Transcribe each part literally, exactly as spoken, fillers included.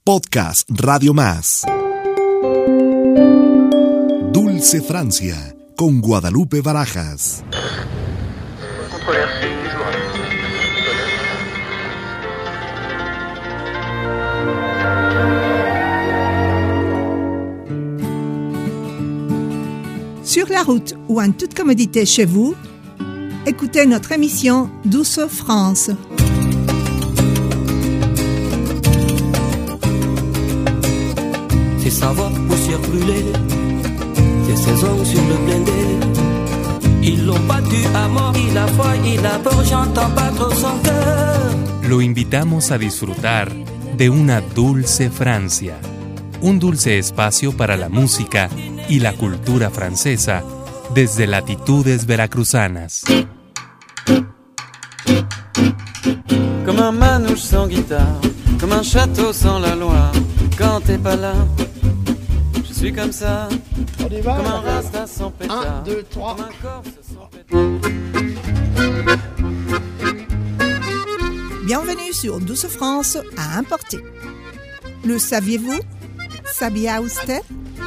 Podcast Radio Más. Dulce Francia, con Guadalupe Barajas. Sur la route ou en toute commodité chez vous, écoutez notre émission Douce France. C'est savoir poussière brûlée, des saisons sur le blindé. Ils l'ont battu à mort, il a foi, il a peur, j'entends pas trop son cœur. Lo invitamos a disfrutar de una dulce Francia, un dulce espacio para la música y la cultura francesa desde latitudes veracruzanas. Comme un manouche sans guitare, comme un château sans la Loire, quand t'es pas là, je suis comme ça, On y va, comme un rasta sans pétard, un, deux, trois. comme un corse sans pétard. Bienvenue sur Douce France à importer. Le saviez-vous? ¿Sabía usted?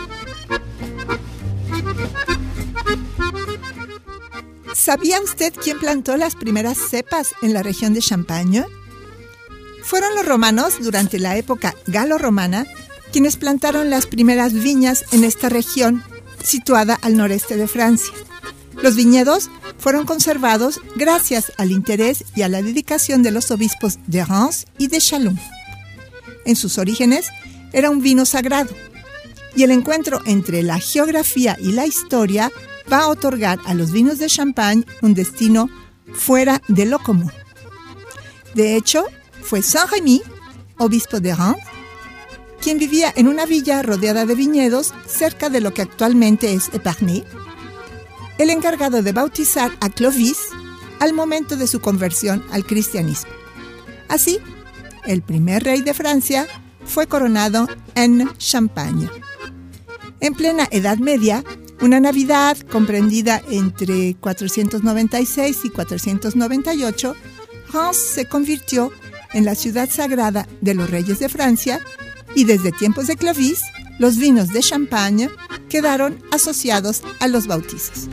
¿Sabía usted quién plantó las primeras cepas en la región de Champagne? Fueron los romanos durante la época galo-romana quienes plantaron las primeras viñas en esta región situada al noreste de Francia. Los viñedos fueron conservados gracias al interés y a la dedicación de los obispos de Reims y de Chalon. En sus orígenes era un vino sagrado, y el encuentro entre la geografía y la historia va a otorgar a los vinos de Champagne un destino fuera de lo común. De hecho, fue Saint-Rémy, obispo de Reims, quien vivía en una villa rodeada de viñedos cerca de lo que actualmente es Épernay, el encargado de bautizar a Clovis al momento de su conversión al cristianismo. Así, el primer rey de Francia fue coronado en Champagne. En plena Edad Media, una Navidad comprendida entre cuatrocientos noventa y seis y cuatrocientos noventa y ocho, Reims se convirtió en la ciudad sagrada de los reyes de Francia y desde tiempos de Clovis, los vinos de Champagne quedaron asociados a los bautizos.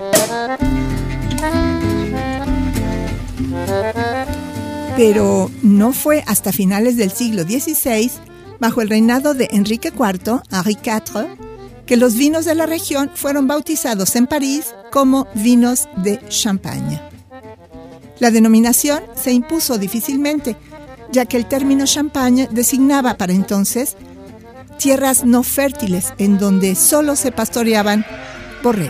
Pero no fue hasta finales del siglo dieciséis, bajo el reinado de Enrique cuarto, Henri cuatro, que los vinos de la región fueron bautizados en París como vinos de Champagne. La denominación se impuso difícilmente, ya que el término Champagne designaba para entonces tierras no fértiles en donde solo se pastoreaban borregos.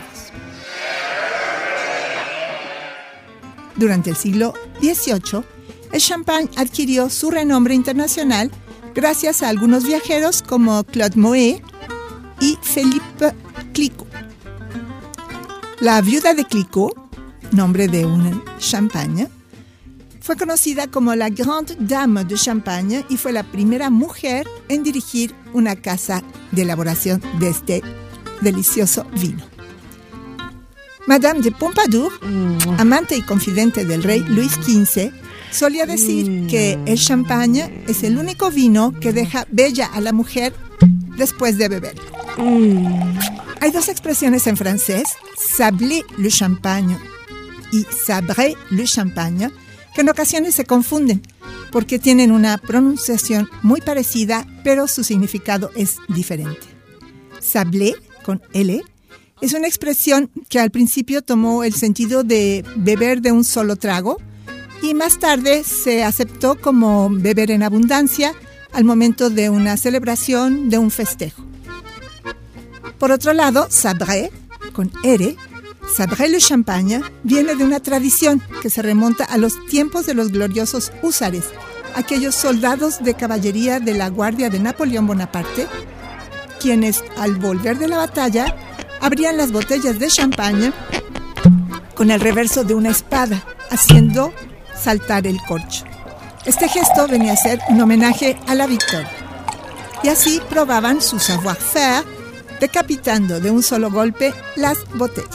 Durante el siglo dieciocho, el Champagne adquirió su renombre internacional gracias a algunos viajeros como Claude Moet y Philippe Clicquot. La viuda de Clicquot, nombre de un Champagne, fue conocida como la Grande Dame de Champagne y fue la primera mujer en dirigir una casa de elaboración de este delicioso vino. Madame de Pompadour, amante y confidente del rey Luis quince, solía decir que el champagne es el único vino que deja bella a la mujer después de beber. Hay dos expresiones en francés, sabler le champagne y sabrer le champagne, que en ocasiones se confunden porque tienen una pronunciación muy parecida, pero su significado es diferente. Sabler, con L, es una expresión que al principio tomó el sentido de beber de un solo trago y más tarde se aceptó como beber en abundancia al momento de una celebración, de un festejo. Por otro lado, sabrer, con R, sabrer le champagne, viene de una tradición que se remonta a los tiempos de los gloriosos húsares, aquellos soldados de caballería de la guardia de Napoleón Bonaparte, quienes al volver de la batalla abrían las botellas de champagne con el reverso de una espada, haciendo saltar el corcho. Este gesto venía a ser un homenaje a la victoria. Y así probaban su savoir-faire, decapitando de un solo golpe las botellas.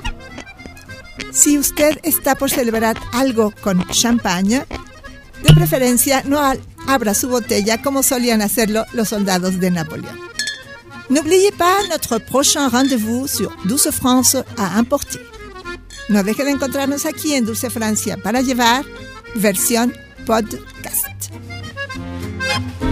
Si usted está por celebrar algo con champagne, de preferencia no abra su botella como solían hacerlo los soldados de Napoleón. N'oubliez pas notre prochain rendez-vous sur Dulce France à emporter. No deje de encontrarnos aquí en Dulce Francia para llevar, versión podcast.